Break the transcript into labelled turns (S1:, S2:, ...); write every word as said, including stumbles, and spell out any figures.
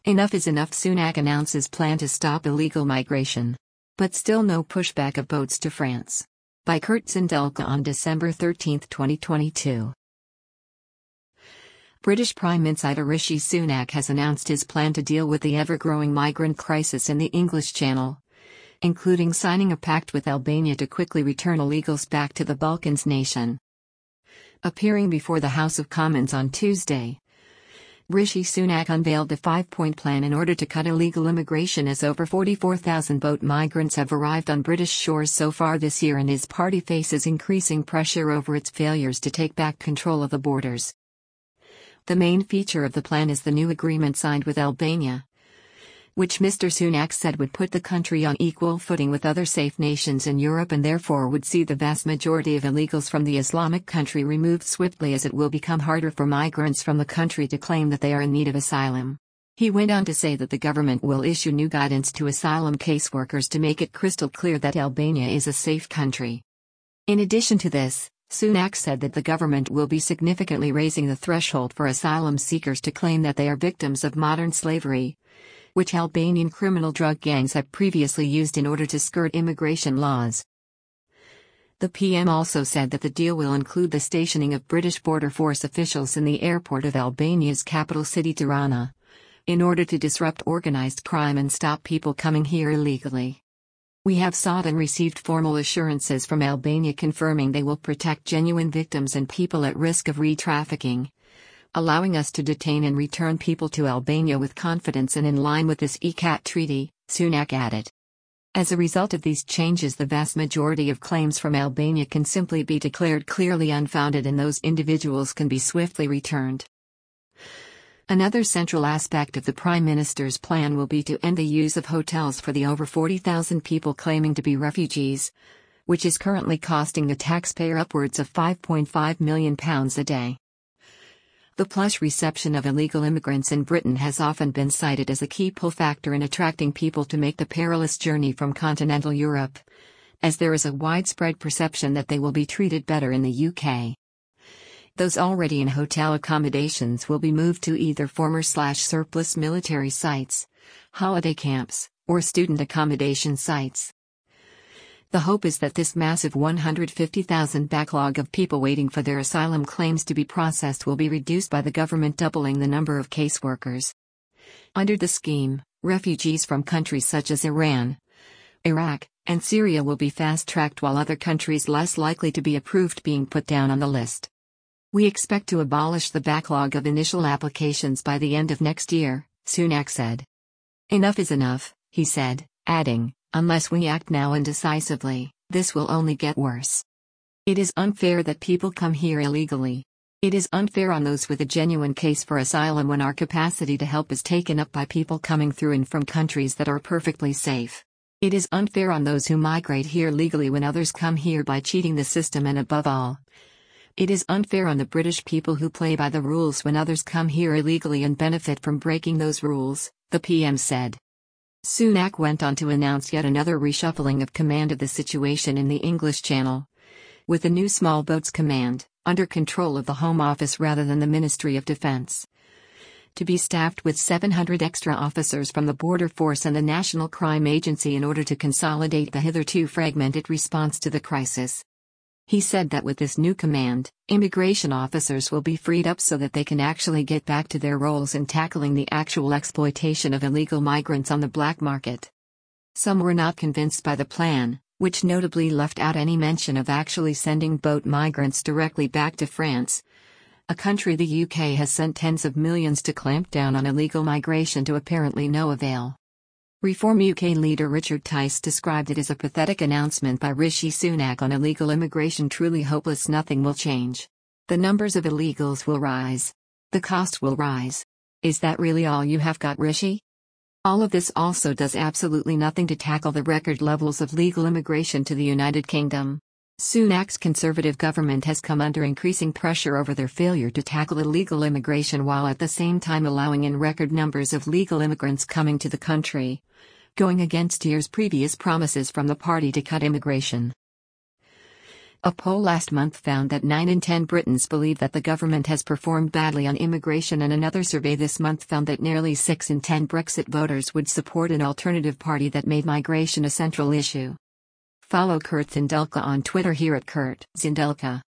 S1: Enough is enough. Sunak announces plan to stop illegal migration. But still no pushback of boats to France. By Kurt Zindelka on December thirteenth, twenty twenty-two. British Prime Minister Rishi Sunak has announced his plan to deal with the ever-growing migrant crisis in the English Channel, including signing a pact with Albania to quickly return illegals back to the Balkans nation. Appearing before the House of Commons on Tuesday, Rishi Sunak unveiled a five-point plan in order to cut illegal immigration as over forty-four thousand boat migrants have arrived on British shores so far this year, and his party faces increasing pressure over its failures to take back control of the borders. The main feature of the plan is the new agreement signed with Albania, which Mister Sunak said would put the country on equal footing with other safe nations in Europe and therefore would see the vast majority of illegals from the Islamic country removed swiftly, as it will become harder for migrants from the country to claim that they are in need of asylum. He went on to say that the government will issue new guidance to asylum caseworkers to make it crystal clear that Albania is a safe country. In addition to this, Sunak said that the government will be significantly raising the threshold for asylum seekers to claim that they are victims of modern slavery, which Albanian criminal drug gangs have previously used in order to skirt immigration laws. The P M also said that the deal will include the stationing of British Border Force officials in the airport of Albania's capital city Tirana, in order to disrupt organized crime and stop people coming here illegally. We have sought and received formal assurances from Albania confirming they will protect genuine victims and people at risk of re-trafficking, allowing us to detain and return people to Albania with confidence and in line with this E C A T treaty, Sunak added. As a result of these changes, the vast majority of claims from Albania can simply be declared clearly unfounded and those individuals can be swiftly returned. Another central aspect of the Prime Minister's plan will be to end the use of hotels for the over forty thousand people claiming to be refugees, which is currently costing the taxpayer upwards of five point five million pounds a day. The plush reception of illegal immigrants in Britain has often been cited as a key pull factor in attracting people to make the perilous journey from continental Europe, as there is a widespread perception that they will be treated better in the U K. Those already in hotel accommodations will be moved to either former slash surplus military sites, holiday camps, or student accommodation sites. The hope is that this massive one hundred fifty thousand backlog of people waiting for their asylum claims to be processed will be reduced by the government doubling the number of caseworkers. Under the scheme, refugees from countries such as Iran, Iraq, and Syria will be fast-tracked, while other countries less likely to be approved being put down on the list. We expect to abolish the backlog of initial applications by the end of next year, Sunak said. Enough is enough, he said, adding, unless we act now and decisively, this will only get worse. It is unfair that people come here illegally. It is unfair on those with a genuine case for asylum when our capacity to help is taken up by people coming through and from countries that are perfectly safe. It is unfair on those who migrate here legally when others come here by cheating the system, and above all, it is unfair on the British people who play by the rules when others come here illegally and benefit from breaking those rules, the P M said. Sunak went on to announce yet another reshuffling of command of the situation in the English Channel, with the new Small Boats Command, under control of the Home Office rather than the Ministry of Defence, to be staffed with seven hundred extra officers from the Border Force and the National Crime Agency in order to consolidate the hitherto fragmented response to the crisis. He said that with this new command, immigration officers will be freed up so that they can actually get back to their roles in tackling the actual exploitation of illegal migrants on the black market. Some were not convinced by the plan, which notably left out any mention of actually sending boat migrants directly back to France, a country the U K has sent tens of millions to clamp down on illegal migration to apparently no avail. Reform U K leader Richard Tice described it as a pathetic announcement by Rishi Sunak on illegal immigration, truly hopeless. Nothing will change. The numbers of illegals will rise. The cost will rise. Is that really all you have got, Rishi? All of this also does absolutely nothing to tackle the record levels of legal immigration to the United Kingdom. Sunak's Conservative government has come under increasing pressure over their failure to tackle illegal immigration while at the same time allowing in record numbers of legal immigrants coming to the country, going against years' previous promises from the party to cut immigration. A poll last month found that nine in ten Britons believe that the government has performed badly on immigration, and another survey this month found that nearly six in ten Brexit voters would support an alternative party that made migration a central issue. Follow Kurt Zindelka on Twitter here at Kurt Zindelka.